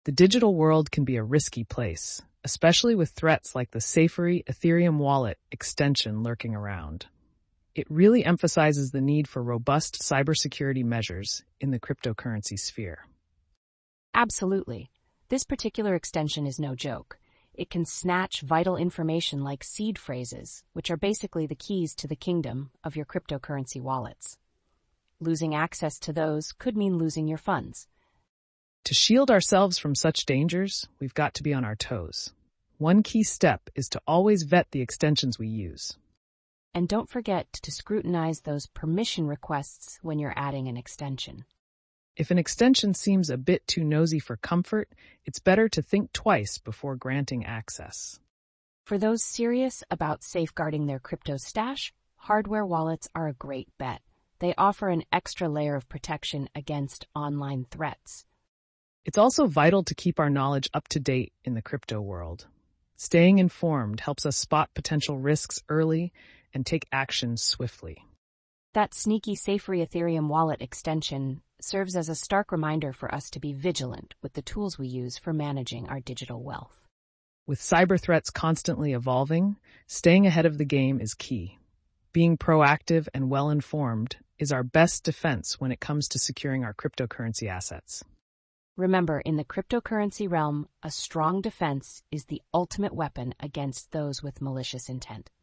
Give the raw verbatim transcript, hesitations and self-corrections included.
The digital world can be a risky place, especially with threats like the Safery Ethereum wallet extension lurking around. It really emphasizes the need for robust cybersecurity measures in the cryptocurrency sphere. Absolutely. This particular extension is no joke. It can snatch vital information like seed phrases, which are basically the keys to the kingdom of your cryptocurrency wallets. Losing access to those could mean losing your funds. To shield ourselves from such dangers, we've got to be on our toes. One key step is to always vet the extensions we use. And don't forget to scrutinize those permission requests when you're adding an extension. If an extension seems a bit too nosy for comfort, it's better to think twice before granting access. For those serious about safeguarding their crypto stash, hardware wallets are a great bet. They offer an extra layer of protection against online threats. It's also vital to keep our knowledge up to date in the crypto world. Staying informed helps us spot potential risks early and take action swiftly. That sneaky Safery Ethereum wallet extension serves as a stark reminder for us to be vigilant with the tools we use for managing our digital wealth. With cyber threats constantly evolving, staying ahead of the game is key. Being proactive and well-informed is our best defense when it comes to securing our cryptocurrency assets. Remember, in the cryptocurrency realm, a strong defense is the ultimate weapon against those with malicious intent.